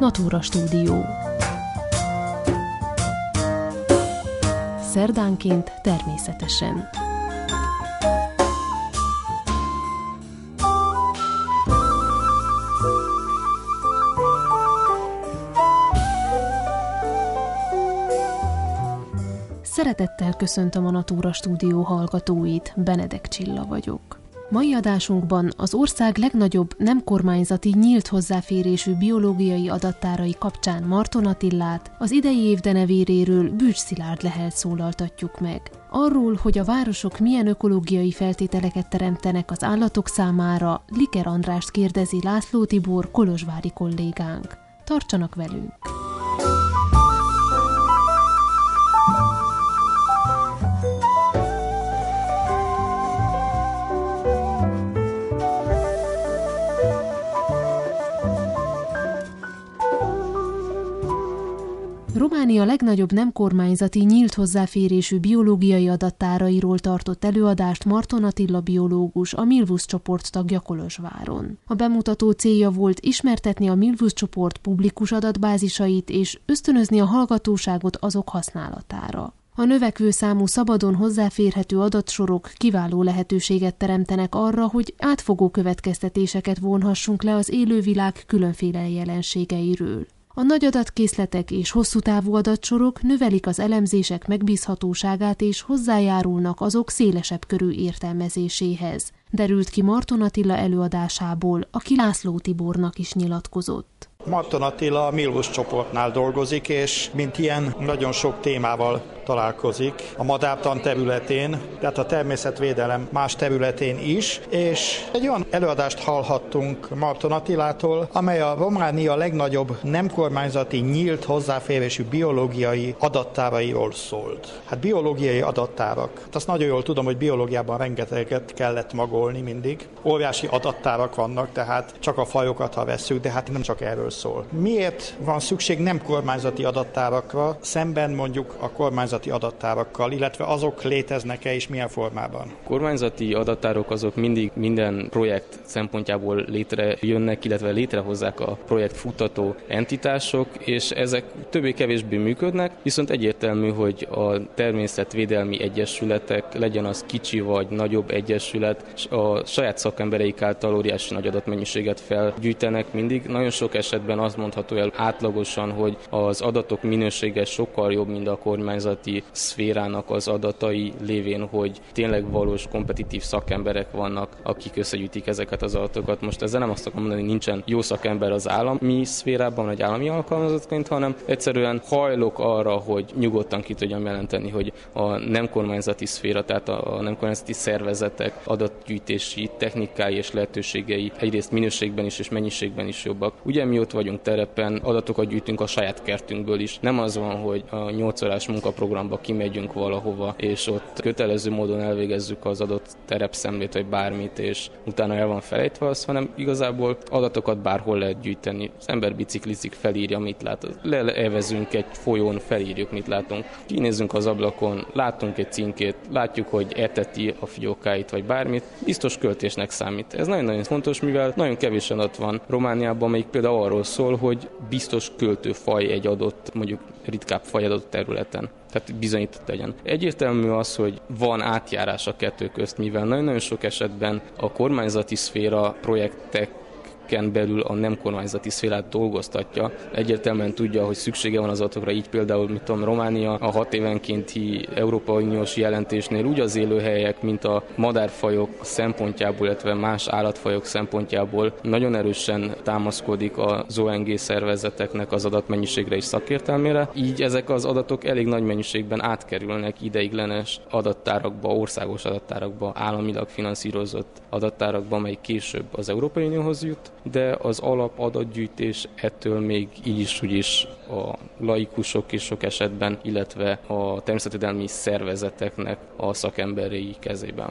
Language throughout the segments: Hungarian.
Natura Stúdió. Szerdánként természetesen. Szeretettel köszöntöm a Natura Stúdió hallgatóit, Benedek Csilla vagyok. Mai adásunkban az ország legnagyobb nem kormányzati nyílt hozzáférésű biológiai adattárai kapcsán Marton Attilát, az idei év denevéréről Bűcs Szilárd Lehelt szólaltatjuk meg. Arról, hogy a városok milyen ökológiai feltételeket teremtenek az állatok számára, Liker Andrást kérdezi László Tibor kolozsvári kollégánk. Tartsanak velünk! Románia legnagyobb nem kormányzati nyílt hozzáférésű biológiai adattárairól tartott előadást Marton Attila biológus, a Milvus csoport tagja Kolozsváron. A bemutató célja volt ismertetni a Milvus csoport publikus adatbázisait és ösztönözni a hallgatóságot azok használatára. A növekvő számú szabadon hozzáférhető adatsorok kiváló lehetőséget teremtenek arra, hogy átfogó következtetéseket vonhassunk le az élővilág különféle jelenségeiről. A nagy adatkészletek és hosszú távú adatsorok növelik az elemzések megbízhatóságát és hozzájárulnak azok szélesebb körű értelmezéséhez, derült ki Marton Attila előadásából, aki László Tibornak is nyilatkozott. Marton Attila a Milvus csoportnál dolgozik, és mint ilyen nagyon sok témával találkozik a madártan területén, tehát a természetvédelem más területén is, és egy olyan előadást hallhattunk Marton Attilától, amely a Románia legnagyobb nem kormányzati nyílt hozzáférésű biológiai adattárairól szólt. Hát biológiai adattárak. Hát azt nagyon jól tudom, hogy biológiában rengeteget kellett magolni mindig. Óriási adattárak vannak, tehát csak a fajokat, ha vesszük, de hát nem csak erről szól. Miért van szükség nem kormányzati adattárakra, szemben mondjuk a kormányzati adattárakkal, illetve azok léteznek-e és milyen formában? Kormányzati adattárok azok mindig minden projekt szempontjából létrejönnek, illetve létrehozzák a projekt futtató entitások, és ezek többé-kevésbé működnek, viszont egyértelmű, hogy a természetvédelmi egyesületek, legyen az kicsi vagy nagyobb egyesület, a saját szakembereik által óriási nagy adatmennyiséget felgyűjtenek mindig. Nagyon sok esetben azt mondható el átlagosan, hogy az adatok minősége sokkal jobb, mint a kormányzati szférának az adatai lévén, hogy tényleg valós kompetitív szakemberek vannak, akik összegyűjtik ezeket az adatokat. Most ezzel nem azt akarom mondani, hogy nincsen jó szakember az állami szférában, vagy állami alkalmazottként, hanem egyszerűen hajlok arra, hogy nyugodtan ki tudjam jelenteni, hogy a nem kormányzati szféra, tehát a nem kormányzati szervezetek adatgyűjtési technikái és lehetőségei egyrészt minőségben is és mennyiségben is jobbak. Ugye mi ott vagyunk terepen, adatokat gyűjtünk a saját kertünkből is. Nem az van, hogy a 8 órás munkaprogramba kimegyünk valahova, és ott kötelező módon elvégezzük az adott terepszemlét, vagy bármit, és utána el van felejtve az, hanem igazából adatokat bárhol lehet gyűjteni. Az ember biciklizik, felírja, mit lát. Leevezünk egy folyón, felírjuk, mit látunk. Kinézzünk az ablakon, látunk egy címkét, látjuk, hogy eteti a fiókáit, vagy bármit. Biztos költésnek számít. Ez nagyon-nagyon fontos, mivel nagyon kevés adat van Romániában, amelyik például arról szól, hogy biztos költőfaj egy adott, mondjuk ritkább faj adott területen. Tehát bizonyított legyen. Egyértelmű az, hogy van átjárás a kettő közt, mivel nagyon-nagyon sok esetben a kormányzati szféra projektek belül a nem kormányzati szférát dolgoztatja. Egyértelműen tudja, hogy szüksége van az adatokra, így például, Románia a 6 évenkénti Európai Uniós jelentésnél úgy az élőhelyek, mint a madárfajok szempontjából, illetve más állatfajok szempontjából nagyon erősen támaszkodik az ONG szervezeteknek az adatmennyiségre és szakértelmére. Így ezek az adatok elég nagy mennyiségben átkerülnek ideiglenes adattárakba, országos adattárakba, államilag finanszírozott adattárakba, amely később az Európai Unióhoz jut, de az alapadatgyűjtés ettől még így is, úgy is a laikusok is sok esetben, illetve a természetvédelmi szervezeteknek a szakemberei kezében van.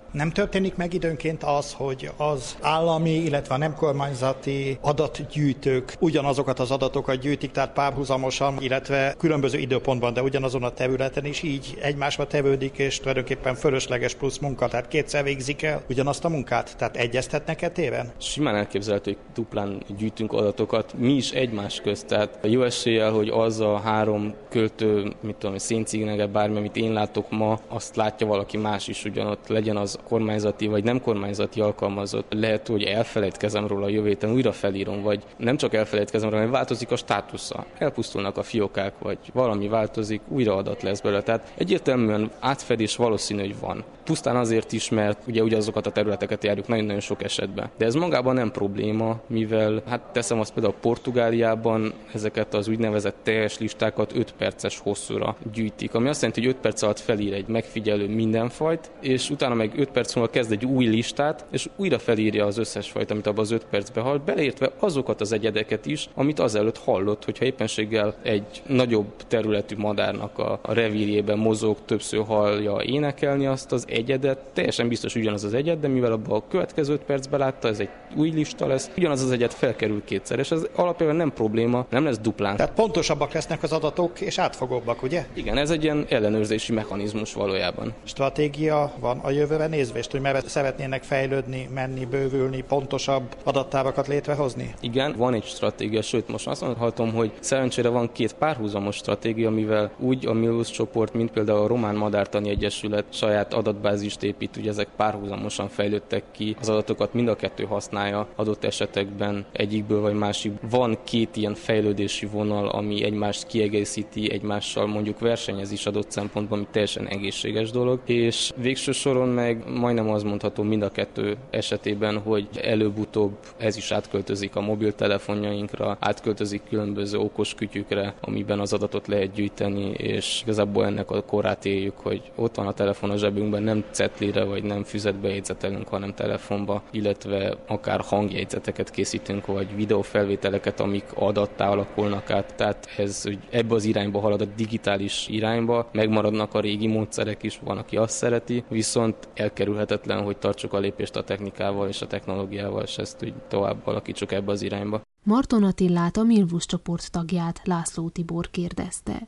Nem történik meg időnként az, hogy az állami, illetve a nem kormányzati adatgyűjtők ugyanazokat az adatokat gyűjtik, tehát párhuzamosan, illetve különböző időpontban, de ugyanazon a területen is így egymásba tevődik, és tulajdonképpen fölösleges plusz munka, tehát kétszer végzik el ugyanazt a munkát, tehát egyeztetnek téren? Simán elképzelhető, hogy duplán gyűjtünk adatokat, mi is egymás közt, tehát jó eséllyel, hogy az a 3 költő, széncignege, bármi, amit én látok ma, azt látja valaki más is ugyanott, legyen az kormányzati vagy nem kormányzati alkalmazott. Lehet, hogy elfelejtkezem róla a jövő héten, újra felírom, vagy nem csak elfelejtkezem róla, hanem változik a státusza. Elpusztulnak a fiókák, vagy valami változik, újra adat lesz belőle. Tehát egyértelműen átfedés valószínű, hogy van. Pusztán azért is, mert ugye ugyanazokat a területeket járjuk nagyon-nagyon sok esetben. De ez magában nem probléma, mivel teszem azt például Portugáliában ezeket az úgynevezett teljes listákat 5 perces hosszúra gyűjtik, ami azt jelenti, hogy 5 perc alatt felír egy megfigyelő mindenfajt, és utána meg 5 perc múlva kezd egy új listát, és újra felírja az összes fajt, amit abban az 5 percbe hall, beleértve azokat az egyedeket is, amit azelőtt hallott, hogyha éppenséggel egy nagyobb területű madárnak a revírjében mozog, többször hallja énekelni azt az egyedet, teljesen biztos ugyanaz az egyed, de mivel abban a következő 5 percben látta, ez egy új lista lesz, ugyanaz az egyed felkerül kétszer, és ez alapjában nem probléma, nem lesz duplán. Tehát pontosabbak lesznek az adatok, és átfogóbbak, ugye? Igen, ez egy ilyen ellenőrzési mechanizmus valójában. Stratégia van a jövőre nézve, hogy merre szeretnének fejlődni, menni, bővülni, pontosabb adattárakat létrehozni? Igen, van egy stratégia, sőt most azt mondhatom, hogy szerencsére van 2 párhuzamos stratégia, mivel úgy a Milvus csoport, mint például a Román Madártani Egyesület saját adatbázist épít, ugye ezek párhuzamosan fejlődtek ki, az adatokat mind a kettő használja adott esetekben egyikből vagy másik. Van 2 ilyen fejlődési vonal, ami egymást kiegészíti, egymással mondjuk versenyez is adott szempontból, ami teljesen egészséges dolog, és végső soron meg majdnem azt mondhatom mind a kettő esetében, hogy előbb-utóbb ez is átköltözik a mobiltelefonjainkra, átköltözik különböző okos kütyükre, amiben az adatot lehet gyűjteni, és igazából ennek a korát éljük, hogy ott van a telefon a zsebünkben, nem cetlire vagy nem füzetbe jegyzetelünk, hanem telefonba, illetve akár hangjegyzeteket készítünk, vagy videófelvételeket, amik adattá alakulnak át. Tehát ez ebbe az irányba halad, a digitális irányba, megmaradnak a régi módszerek is, van, aki azt szereti, viszont elkerülhetetlen, hogy tartsuk a lépést a technikával és a technológiával, és ezt úgy tovább alakítsuk ebbe az irányba. Marton Attillát, a Milvus csoport tagját László Tibor kérdezte.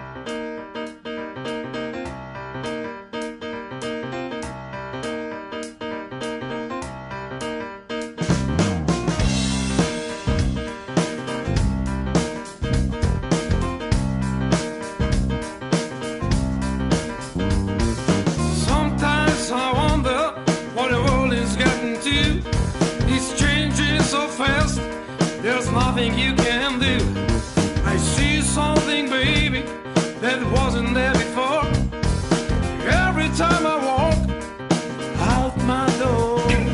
There's nothing you can do. I see something, baby, that wasn't there before. Every time I walk out my door.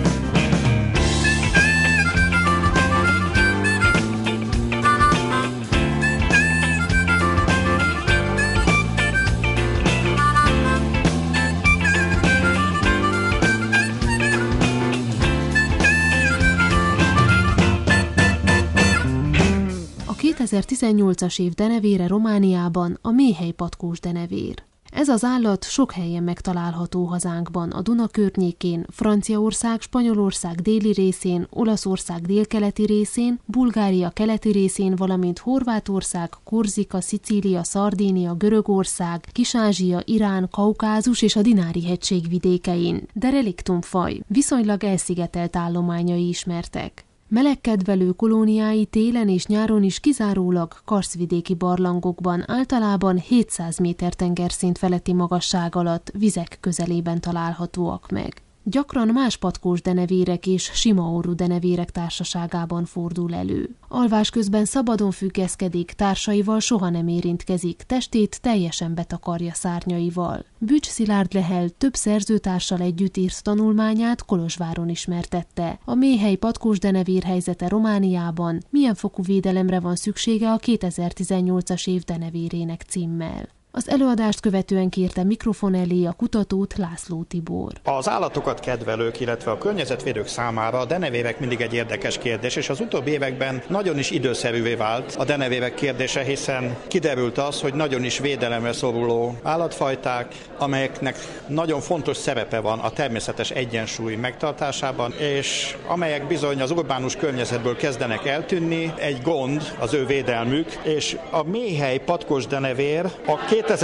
A 2018-as év denevére Romániában a méhelypatkós denevér. Ez az állat sok helyen megtalálható hazánkban, a Duna környékén, Franciaország, Spanyolország déli részén, Olaszország délkeleti részén, Bulgária keleti részén, valamint Horvátország, Korzika, Szicília, Szardínia, Görögország, Kis-Ázsia, Irán, Kaukázus és a Dinári-hegység vidékein. De reliktumfaj, viszonylag elszigetelt állományai ismertek. Melegkedvelő kolóniái télen és nyáron is kizárólag karsztvidéki barlangokban, általában 700 méter tengerszint feletti magasság alatt vizek közelében találhatóak meg. Gyakran más patkós denevérek és sima orrú denevérek társaságában fordul elő. Alvás közben szabadon függeszkedik, társaival soha nem érintkezik, testét teljesen betakarja szárnyaival. Bücs Szilárd Lehel több szerzőtársal együtt írt tanulmányát Kolozsváron ismertette. A méhely patkós denevér helyzete Romániában, milyen fokú védelemre van szüksége a 2018-as év denevérének címmel. Az előadást követően kérte mikrofon elé a kutatót László Tibor. Az állatokat kedvelők, illetve a környezetvédők számára a denevérek mindig egy érdekes kérdés, és az utóbbi években nagyon is időszerűvé vált a denevérek kérdése, hiszen kiderült az, hogy nagyon is védelemre szoruló állatfajták, amelyeknek nagyon fontos szerepe van a természetes egyensúly megtartásában, és amelyek bizony az urbánus környezetből kezdenek eltűnni, egy gond az ő védelmük, és a méhely patkos denevér a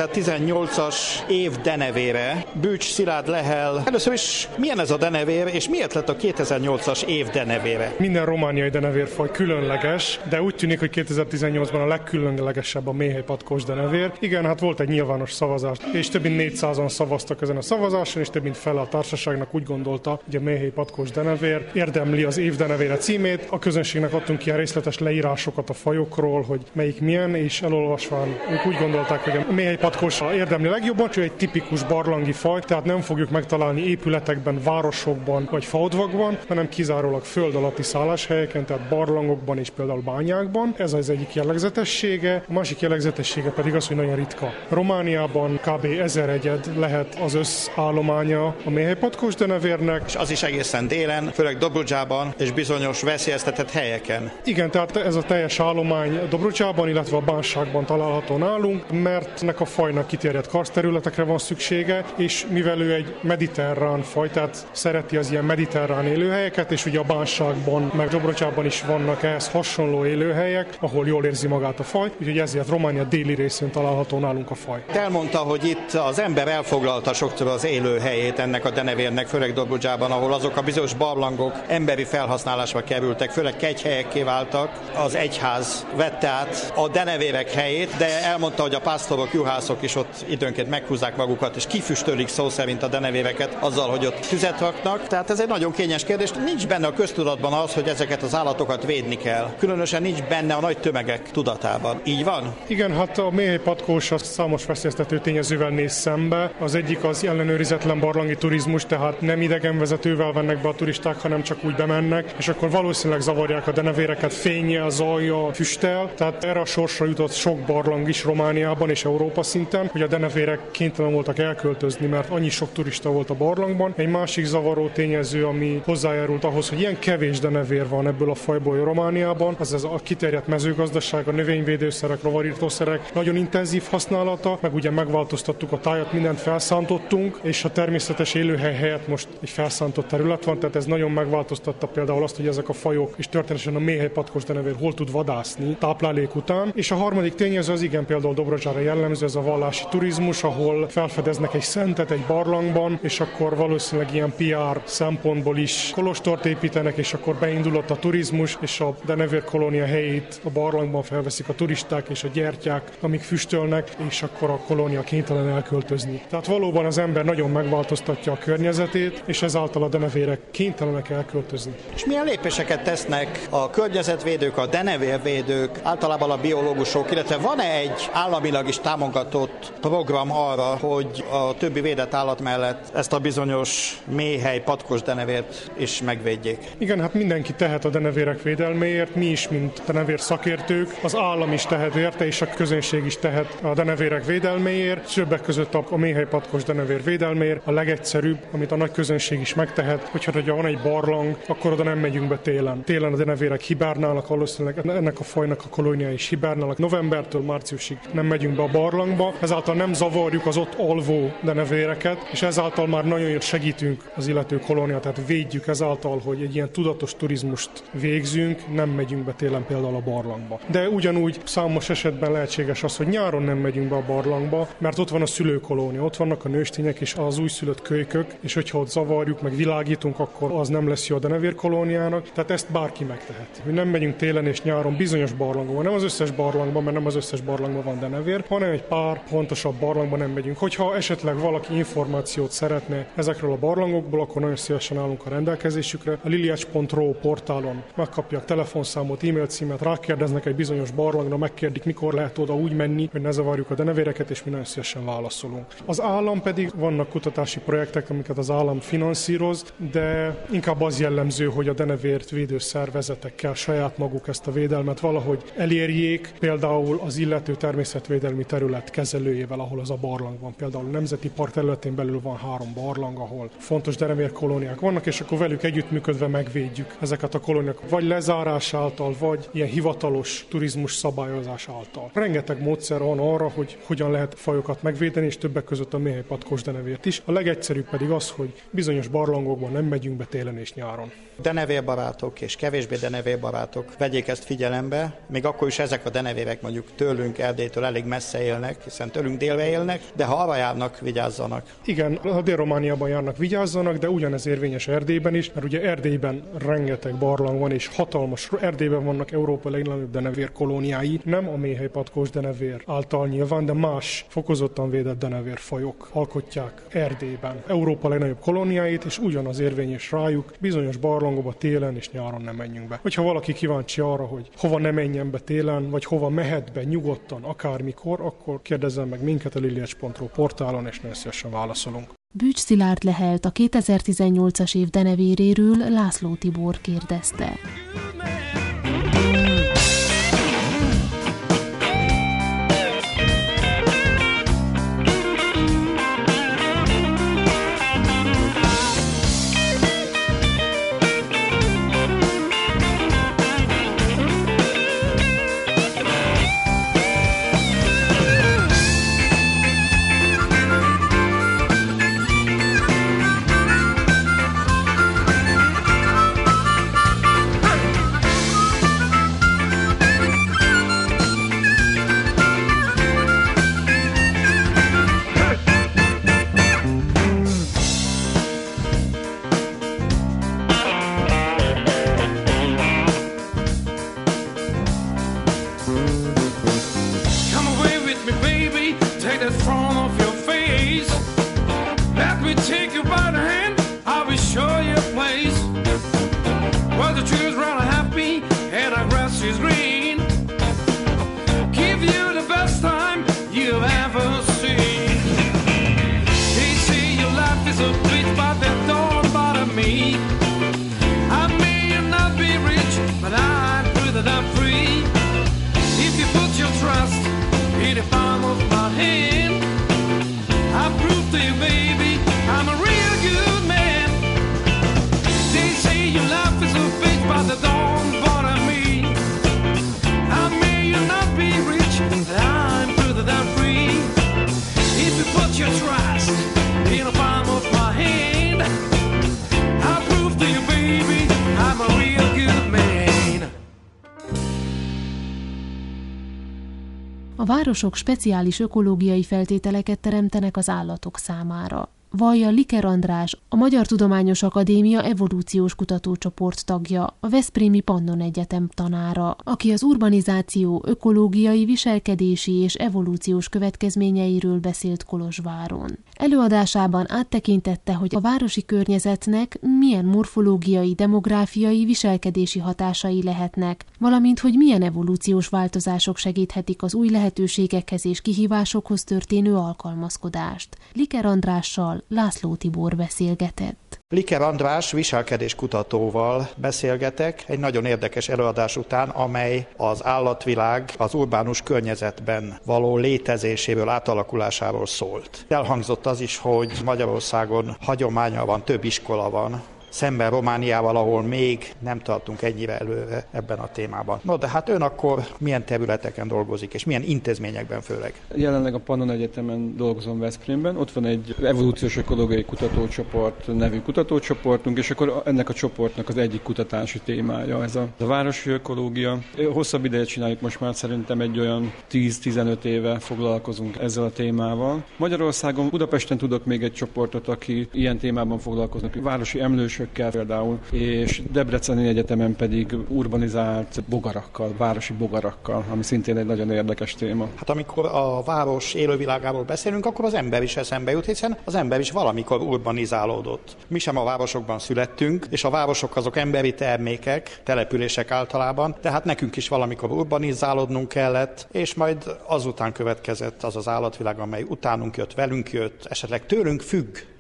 2018-as év denevére Bűcs Szilárd Lehel. Először is milyen ez a denevér, és miért lett a 2008-as év denevére? Minden romániai denevérfaj különleges, de úgy tűnik, hogy 2018-ban a legkülönlegesebb a méhely patkos denevér. Igen, hát volt egy nyilvános szavazás, és több mint 400-an szavaztak ezen a szavazáson, és több mint fele a társaságnak úgy gondolta, hogy a méhely patkos denevér érdemli az év denevére címét. A közönségnek adtunk ilyen részletes leírásokat a fajokról, hogy melyik milyen, és elolvasva ők úgy gondolták, hogy a méhely patkos érdemli legjobban, csak egy tipikus barlangi faj, tehát nem fogjuk megtalálni épületekben, városokban vagy faodvakban, hanem kizárólag föld alatti szálláshelyeken, tehát barlangokban és például bányákban. Ez az egyik jellegzetessége. A másik jellegzetessége pedig az, hogy nagyon ritka. Romániában kb. 1000 egyed lehet az összállománya a méhely patkos denevérnek. És az is egészen délen, főleg Dobrudzsában és bizonyos veszélyeztetett helyeken. Igen, tehát ez a teljes állomány Dobrudzsában, illetve a Bánságban található nálunk, mert ennek a fajnak kiterjedt karszterületekre van szüksége, és mivel ő egy mediterrán faj, tehát szereti az ilyen mediterrán élőhelyeket, és ugye a Bánságban, meg Dobrudzsában is vannak ehhez hasonló élőhelyek, ahol jól érzi magát a faj, úgyhogy ezért Románia déli részén található nálunk a faj. Elmondta, hogy itt az ember elfoglalta sokszor az élőhelyét ennek a denevérnek, főleg Dobrudzsában, ahol azok a bizonyos barlangok emberi felhasználásba kerültek, főleg kegyhelyekké váltak. Az egyház vette át a denevérek helyét, de elmondta, hogy a pásztorok, juhászok is ott időnként meghúzzák magukat, és kifüstölik szó szerint a denevéreket azzal, hogy ott tüzet raknak. Tehát ez egy nagyon kényes kérdés. Nincs benne a köztudatban az, hogy ezeket az állatokat védni kell. Különösen nincs benne a nagy tömegek tudatában. Így van? Igen, hát a méhely patkós az számos veszélyeztető tényezővel néz szembe. Az egyik az ellenőrizetlen barlangi turizmus, tehát nem idegenvezetővel vennek be a turisták, hanem csak úgy bemennek, és akkor valószínűleg zavarják a denevéreket fénnyel, zajjal, füsttel. Tehát erre a sorsra jutott sok barlang is Romániában és Európa szinten, hogy a denevérek kénytelen voltak elköltözni, mert annyi sok turista volt a barlangban. Egy másik zavaró tényező, ami hozzájárult ahhoz, hogy ilyen kevés denevér van ebből a fajból Romániában, az a kiterjedt mezőgazdaság, a növényvédőszerek, rovarírtószerek nagyon intenzív használata, meg ugye megváltoztattuk a tájat, mindent felszántottunk, és a természetes élőhely helyett most egy felszántott terület van, tehát ez nagyon megváltoztatta például azt, hogy ezek a fajok, és történetesen a méhely patkos denevér hol tud vadászni táplálék után. És a harmadik tényező az igen például Dobrudzsára jellemző, ez a vallási turizmus, ahol felfedeznek egy szentet egy barlangban, és akkor valószínűleg ilyen PR szempontból is kolostort építenek, és akkor beindulott a turizmus, és a denevér kolónia helyét a barlangban felveszik a turisták és a gyertyák, amik füstölnek, és akkor a kolónia kénytelen elköltözni. Tehát valóban az ember nagyon megváltoztatja a környezetét, és ezáltal a denevérek kénytelenek elköltözni. És milyen lépéseket tesznek a környezetvédők, a denevérvédők, általában a biológusok, illetve van-e egy államilag is támogatott program arra, hogy a többi védett állat mellett ezt a bizonyos méhely patkos denevért is megvédjék? Igen, hát mindenki tehet a denevérek védelméért, mi is, mint denevér szakértők, az állam is tehet érte, és a közönség is tehet a denevérek védelméért, többek között a méhely patkos denevér védelméért, a legegyszerűbb, amit a nagy közönség is megtehet, hogyha van egy barlang, akkor oda nem megyünk be télen. Télen a denevérek hibernálnak, valószínűleg ennek a fajnak a kolóniái is hibernálnak. Novembertől márciusig nem megyünk be a barlangba, ezáltal nem zavarjuk az ott alvó denevéreket, és ezáltal már nagyon segítünk az illető kolónia, tehát védjük ezáltal, hogy egy ilyen tudatos turizmust végzünk, nem megyünk be télen például a barlangba. De ugyanúgy számos esetben lehetséges az, hogy nyáron nem megyünk be a barlangba, mert ott van a szülőkolónia, ott vannak a nőstények és az újszülött kölykök, és hogyha ott zavarjuk, meg világítunk, akkor az nem lesz jó a denevérkolóniának, tehát ezt bárki megtehet. Mi nem megyünk télen és nyáron bizonyos barlangban, nem az összes barlangban, mert nem az összes barlangban van denevér, hanem egy pár pontosabb barlangban nem megyünk. Hogyha esetleg valaki információt szeretne ezekről a barlangokból, akkor nagyon szívesen állunk a rendelkezésükre. A liliacs.ro portálon megkapják telefonszámot, e-mail címet, rákérdeznek egy bizonyos barlangra, megkérdik, mikor lehet oda úgy menni, hogy ne zavarjuk a denevéreket, és mi nagyon szívesen válaszolunk. Az állam pedig vannak kutatási projektek, amiket az állam finanszíroz, de inkább az jellemző, hogy a denevért védő szervezetekkel saját maguk ezt a védelmet valahogy elérjék, például az illető természetvédelmi terület kiemelt kezelőjével, ahol az a barlang van. Például a Nemzeti Park területén belül van 3 barlang, ahol fontos denevérkolóniák vannak, és akkor velük együttműködve megvédjük ezeket a kolóniákat, vagy lezárás által, vagy ilyen hivatalos turizmus szabályozás által. Rengeteg módszer van arra, hogy hogyan lehet fajokat megvédeni, és többek között a méhelypatkos denevért is. A legegyszerűbb pedig az, hogy bizonyos barlangokban nem megyünk be télen és nyáron. Denevérbarátok és kevésbé denevérbarátok vegyék ezt figyelembe, még akkor is ezek a denevérek mondjuk tőlünk, Erdélytől elég messze élnek, hiszen tőlünk délre élnek, de ha arra járnak, vigyázzanak. Igen, ha Dél-Romániában járnak, vigyázzanak, de ugyanez érvényes Erdélyben is, mert ugye Erdélyben rengeteg barlang van, és hatalmas, Erdélyben vannak Európa legnagyobb denevér kolóniái, nem a méhelypatkos denevér által nyilván, de más fokozottan védett denevérfajok alkotják Erdélyben Európa legnagyobb kolóniáit, és ugyanaz érvényes rájuk, bizonyos barlangokba télen és nyáron nem menjünk be. Hogyha valaki kíváncsi arra, hogy hova ne menjen be télen, vagy hova mehet be nyugodtan, akármikor, akkor kérdezzen meg minket a liliacs.ru portálon, és nagyon szívesen válaszolunk. Bűcs Szilárd Lehelt, a 2018-as év denevéréről László Tibor kérdezte. A városok speciális ökológiai feltételeket teremtenek az állatok számára. Vallja Liker András, a Magyar Tudományos Akadémia evolúciós kutatócsoport tagja, a Veszprémi Pannon Egyetem tanára, aki az urbanizáció ökológiai, viselkedési és evolúciós következményeiről beszélt Kolozsváron. Előadásában áttekintette, hogy a városi környezetnek milyen morfológiai, demográfiai, viselkedési hatásai lehetnek, valamint hogy milyen evolúciós változások segíthetik az új lehetőségekhez és kihívásokhoz történő alkalmazkodást. Liker Andrással László Tibor beszélgetett. Liker András viselkedéskutatóval beszélgetek egy nagyon érdekes előadás után, amely az állatvilág az urbánus környezetben való létezéséről, átalakulásáról szólt. Elhangzott az is, hogy Magyarországon hagyománya van, több iskola van, szemben Romániával, ahol még nem tartunk ennyire előre ebben a témában. No, de hát ön akkor milyen területeken dolgozik, és milyen intézményekben főleg? Jelenleg a Pannon Egyetemen dolgozom Veszprémben. Ott van egy evolúciós ökológiai kutatócsoport nevű kutatócsoportunk, és akkor ennek a csoportnak az egyik kutatási témája ez a városi ökológia. Hosszabb ideje csináljuk most már, szerintem egy olyan 10-15 éve foglalkozunk ezzel a témával. Magyarországon, Budapesten tudok még egy csoportot, aki ilyen témában foglalkoznak, városi emlősökkel például, és Debreceni Egyetemen pedig urbanizált bogarakkal, városi bogarakkal, ami szintén egy nagyon érdekes téma. Hát amikor a város élővilágáról beszélünk, akkor az ember is eszembe jut, hiszen az ember is valamikor urbanizálódott. Mi sem a városokban születtünk, és a városok azok emberi termékek, települések általában, tehát nekünk is valamikor urbanizálódnunk kellett, és majd azután következett az az állatvilág, amely utánunk jött, velünk jött, esetleg tőlünk függ,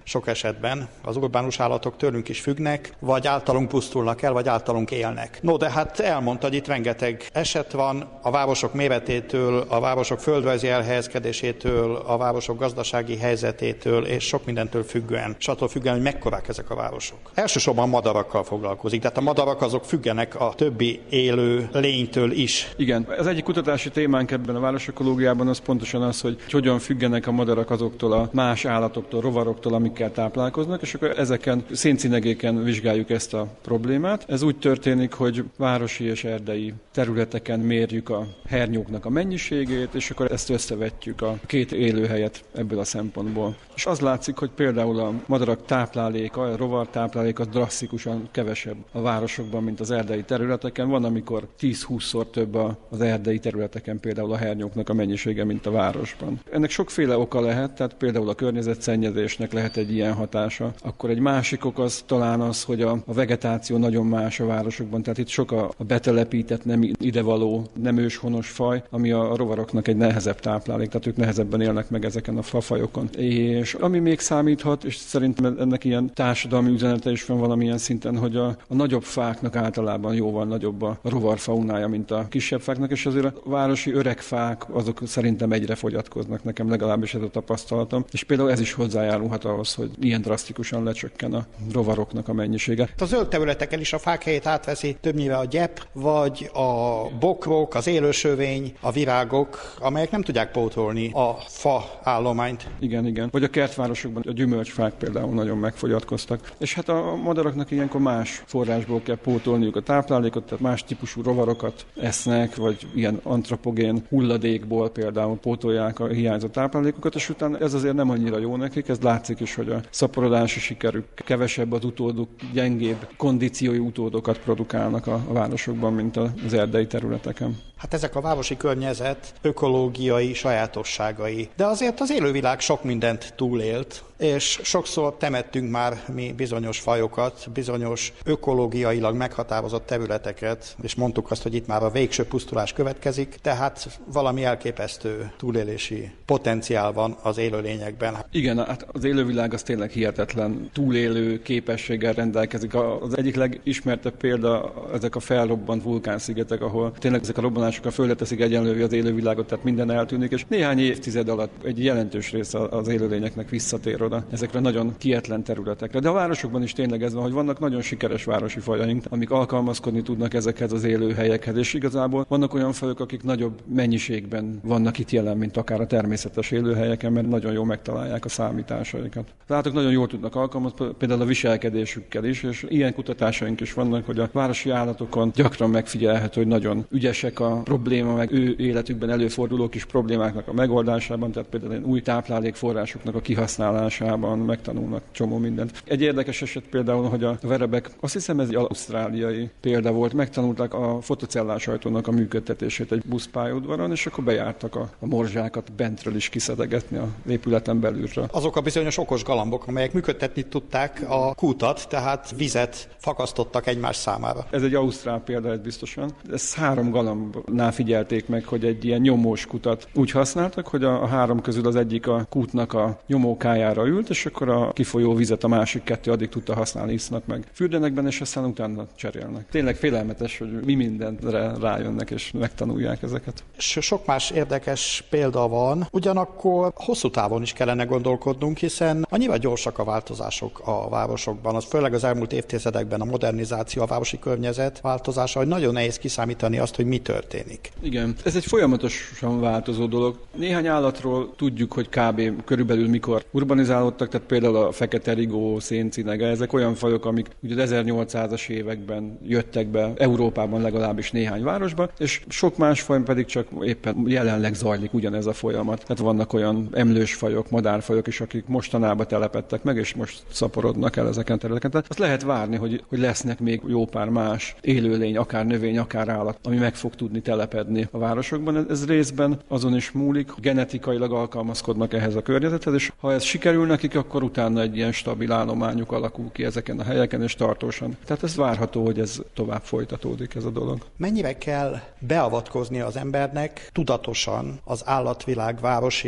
sok esetben az urbánus állatok tőlünk is függnek, vagy általunk pusztulnak el, vagy általunk élnek. No, de hát elmondtad, itt rengeteg eset van a városok méretétől, a városok földrajzi elhelyezkedésétől, a városok gazdasági helyzetétől, és sok mindentől függően, és attól függően, hogy mekkorák ezek a városok. Elsősorban madarakkal foglalkozik, tehát a madarak azok függenek a többi élő lénytől is. Igen, az egyik kutatási témánk ebben a városökológiában az pontosan az, hogy hogyan függenek a madarak azoktól a más állatoktól, rovaroktól, amikkel táplálkoznak, és akkor ezeken széncinegéken vizsgáljuk ezt a problémát. Ez úgy történik, hogy városi és erdei területeken mérjük a hernyóknak a mennyiségét, és akkor ezt összevetjük a két élőhelyet ebből a szempontból. És az látszik, hogy például a madarak tápláléka, a rovar tápláléka drasztikusan kevesebb a városokban, mint az erdei területeken. Van, amikor 10-20-szor több az erdei területeken például a hernyóknak a mennyisége, mint a városban. Ennek sokféle oka lehet, tehát például a környezetszennyezésnek lehet egy ilyen hatása. Akkor egy másik ok az talán az, hogy a vegetáció nagyon más a városokban, tehát itt sok a betelepített, nem idevaló, nem őshonos faj, ami a rovaroknak egy nehezebb táplálék, tehát ők nehezebben élnek meg ezeken a fafajokon. És ami még számíthat, és szerintem ennek ilyen társadalmi üzenete is van valamilyen szinten, hogy a nagyobb fáknak általában jóval nagyobb a rovarfaunája, mint a kisebb fáknak, és azért a városi öreg fák, azok szerintem egyre fogyatkoznak, nekem legalábbis ez a tapasztalatom, és például ez is hozzájárulhat ahhoz, hogy ilyen drasztikusan lecsökken a rovaroknak a mennyisége. A zöld területeken is a fák helyét átveszi többnyire a gyep, vagy a bokrok, az élősövény, a virágok, amelyek nem tudják pótolni a fa állományt. Igen. Vagy a kertvárosokban a gyümölcsfák például nagyon megfogyatkoztak. És hát a madaraknak ilyenkor más forrásból kell pótolniuk a táplálékot, tehát más típusú rovarokat esznek, vagy ilyen antropogén hulladékból például pótolják a hiányzó táplálékokat, és utána ez azért nem annyira jó nekik, ez látszik is, hogy a szaporodási sikerük kevesebb, az utóduk, gyengébb kondíciói utódokat produkálnak a városokban, mint az erdei területeken. Hát ezek a városi környezet ökológiai sajátosságai. De azért az élővilág sok mindent túlélt, és sokszor temettünk már mi bizonyos fajokat, bizonyos ökológiailag meghatározott területeket, és mondtuk azt, hogy itt már a végső pusztulás következik, tehát valami elképesztő túlélési potenciál van az élőlényekben. Igen, hát az élővilág az tényleg hihetetlen túlélő képességgel rendelkezik. Az egyik legismertebb példa ezek a felrobbant vulkánszigetek, ahol tényleg ezek a robbanások a földre teszik egyenlővé az élővilágot, tehát minden eltűnik, és néhány évtized alatt egy jelentős része az élőlényeknek visszatér oda ezekre nagyon kietlen területekre. De a városokban is tényleg ez van, hogy vannak nagyon sikeres városi fajaink, amik alkalmazkodni tudnak ezekhez az élőhelyekhez, és igazából vannak olyan fajok, akik nagyobb mennyiségben vannak itt jelen, mint akár a természetes élőhelyeken, mert nagyon jól megtalálják a számításaikat. Az állatok nagyon jól tudnak alkalmazni, például a viselkedésükkel is, és ilyen kutatásaink is vannak, hogy a városi állatokon gyakran megfigyelhető, hogy nagyon ügyesek a probléma, meg ő életükben előforduló kis problémáknak a megoldásában, tehát például új táplálékforrásoknak a kihasználásában megtanulnak csomó mindent. Egy érdekes eset például, hogy a verebek, azt hiszem ez egy ausztráliai példa volt, megtanulták a fotocellás ajtónak a működtetését egy buszpályaudvaron, és akkor bejártak a morzsákat bentről is kiszedegetni a épületen belülről. Azok a bizonyos okos galambok, amelyek működtetni tudták a kútat, tehát vizet fakasztottak egymás számára. Ez egy ausztrál példa, ez biztosan. Ezt 3 galambnál figyelték meg, hogy egy ilyen nyomós kutat úgy használtak, hogy a 3 közül az egyik a kútnak a nyomókájára ült, és akkor a kifolyó vizet a másik 2 addig tudta használni, isznak meg. Fürdenek benne, és aztán utána cserélnek. Tényleg félelmetes, hogy mi mindenre rájönnek, és megtanulják ezeket. Sok más érdekes példa van, ugyanakkor hosszú távon is kellene gondolkodnunk, hiszen annyira gyorsak a változások a városokban, az főleg az elmúlt évtizedekben a modernizáció, a városi környezet változása, hogy nagyon nehéz kiszámítani azt, hogy mi történik. Igen, ez egy folyamatosan változó dolog. Néhány állatról tudjuk, hogy kb. Körülbelül mikor urbanizálódtak, tehát például a fekete rigó, széncinege, ezek olyan fajok, amik ugye az 1800-as években jöttek be Európában legalábbis néhány városba, és sok más faj pedig csak éppen jelenleg zajlik ugyanez a folyamat. Tehát vannak olyan emlős fajok, madárfajok is, akik mostanában telepedtek meg, és most szaporodnak el ezeken a területeken. Tehát azt lehet várni, hogy lesznek még jó pár más élőlény, akár növény, akár állat, ami meg fog tudni telepedni a városokban. Ez részben azon is múlik, genetikailag alkalmazkodnak ehhez a környezethez, és ha ez sikerül nekik, akkor utána egy ilyen stabil állományuk alakul ki ezeken a helyeken, és tartósan. Tehát ez várható, hogy ez tovább folytatódik, ez a dolog. Mennyire kell beavatkozni az embernek tudatosan az állatvilág városi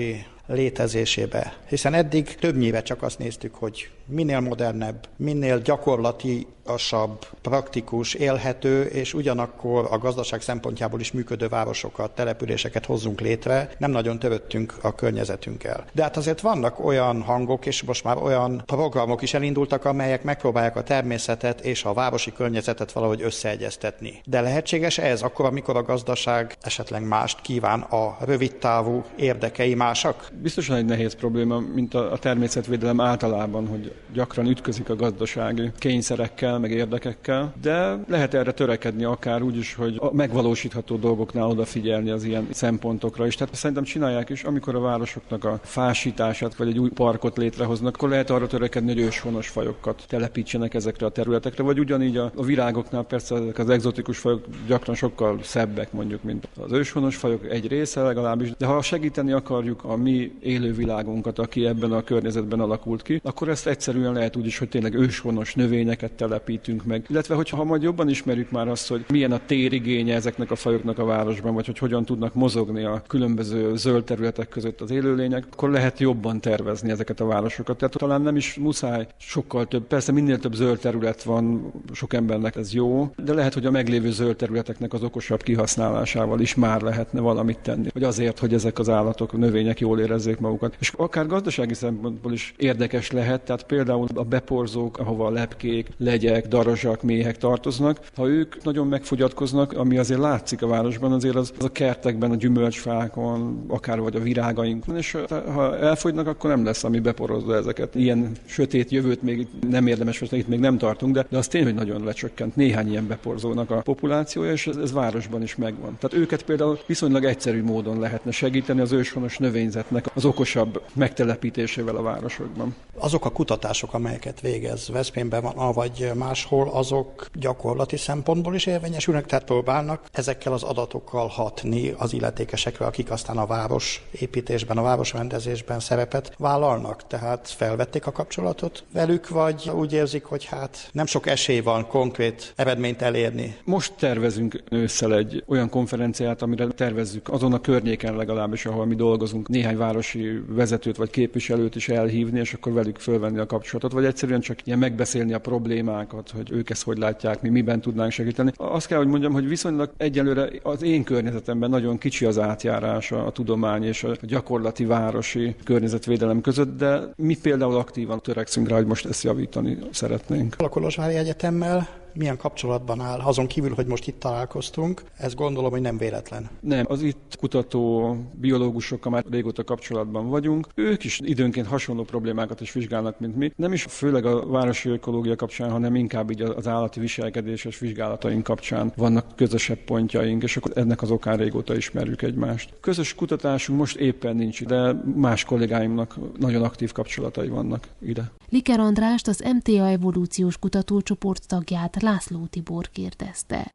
létezésébe. Hiszen eddig többnyire csak azt néztük, hogy minél modernebb, minél gyakorlatiasabb, praktikus, élhető, és ugyanakkor a gazdaság szempontjából is működő városokat, településeket hozzunk létre, nem nagyon törődtünk a környezetünkkel. De hát azért vannak olyan hangok, és most már olyan programok is elindultak, amelyek megpróbálják a természetet és a városi környezetet valahogy összeegyeztetni. De lehetséges ez akkor, amikor a gazdaság esetleg mást kíván, a rövidtávú érdekei másak? Biztosan egy nehéz probléma, mint a természetvédelem általában, hogy gyakran ütközik a gazdasági kényszerekkel, meg érdekekkel, de lehet erre törekedni akár úgy is, hogy a megvalósítható dolgoknál odafigyelni az ilyen szempontokra is. Tehát szerintem csinálják is, amikor a városoknak a fásítását vagy egy új parkot létrehoznak, akkor lehet arra törekedni, hogy őshonos fajokat telepítsenek ezekre a területekre, vagy ugyanígy a virágoknál persze ezek az egzotikus fajok gyakran sokkal szebbek mondjuk, mint az őshonos fajok egy része legalábbis, de ha segíteni akarjuk a mi élővilágunkat, aki ebben a környezetben alakult ki, akkor ezt egyszerűen lehet úgy is, hogy tényleg őshonos növényeket telepítünk meg. Illetve, hogyha majd jobban ismerjük már azt, hogy milyen a térigénye ezeknek a fajoknak a városban, vagy hogy hogyan tudnak mozogni a különböző zöld területek között az élőlények, akkor lehet jobban tervezni ezeket a városokat. Tehát talán nem is muszáj sokkal több. Persze minél több zöld terület van, sok embernek ez jó, de lehet, hogy a meglévő zöld területeknek az okosabb kihasználásával is már lehetne valamit tenni. Vagy azért, hogy ezek az állatok, növények jól érezzék magukat. És akár gazdasági szempontból is érdekes lehet, tehát például a beporzók, ahova a lepkék, legyek, darazsak, méhek tartoznak, ha ők nagyon megfogyatkoznak, ami azért látszik a városban, azért az a kertekben, a gyümölcsfákon, akár vagy a virágainkon, és ha elfogynak, akkor nem lesz, ami beporozza ezeket. Ilyen sötét jövőt még nem érdemes, mert itt még nem tartunk, de az tényleg nagyon lecsökkent néhány ilyen beporzónak a populációja, és ez városban is megvan. Tehát őket például viszonylag egyszerű módon lehetne segíteni az őshonos növényzetnek az okosabb megtelepítésével a városokban. Azok a kutatások, amelyeket végez Veszprémben van, vagy máshol, azok gyakorlati szempontból is érvényesülnek, tehát próbálnak ezekkel az adatokkal hatni az illetékesekre, akik aztán a városépítésben, a városrendezésben szerepet vállalnak. Tehát felvették a kapcsolatot velük, vagy úgy érzik, hogy hát nem sok esély van konkrét eredményt elérni. Most tervezünk ősszel egy olyan konferenciát, amire tervezzük azon a környéken legalábbis, ahol mi dolgozunk, néhány városi vezetőt vagy képviselőt is elhívni, és akkor velük fölvenni a kapcsolatot, vagy egyszerűen csak ilyen megbeszélni a problémákat, hogy ők ezt hogy látják, mi miben tudnánk segíteni. Azt kell, hogy mondjam, hogy viszonylag egyelőre az én környezetemben nagyon kicsi az átjárás a tudomány és a gyakorlati városi környezetvédelem között, de mi például aktívan törekszünk rá, hogy most ezt javítani szeretnénk. A Kolozsvári Egyetemmel milyen kapcsolatban áll? Azon kívül, hogy most itt találkoztunk, ez gondolom, hogy nem véletlen. Nem, az itt kutató biológusokkal már régóta kapcsolatban vagyunk. Ők is időnként hasonló problémákat is vizsgálnak, mint mi. Nem is főleg a városi ökológia kapcsán, hanem inkább így az állati viselkedéses vizsgálataink kapcsán vannak közösebb pontjaink, és akkor ennek az okán régóta ismerjük egymást. Közös kutatásunk most éppen nincs, de más kollégáimnak nagyon aktív kapcsolatai vannak ide. Liker Andrást, az MTA evolúciós kutatócsoport tagját László Tibor kérdezte.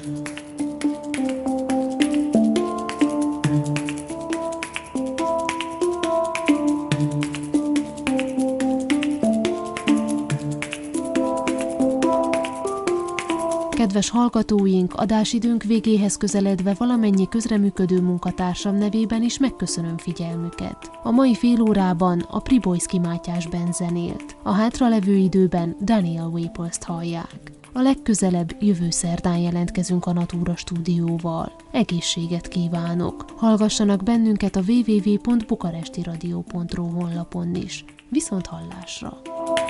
Kedves hallgatóink, adásidőnk végéhez közeledve valamennyi közreműködő munkatársam nevében is megköszönöm figyelmüket. A mai fél órában a Pribojszky Mátyás Band zenélt. A hátralevő időben Daniel Waples-t hallják. A legközelebb jövő szerdán jelentkezünk a Natura stúdióval. Egészséget kívánok! Hallgassanak bennünket a www.bukarestiradio.ru honlapon is. Viszont hallásra!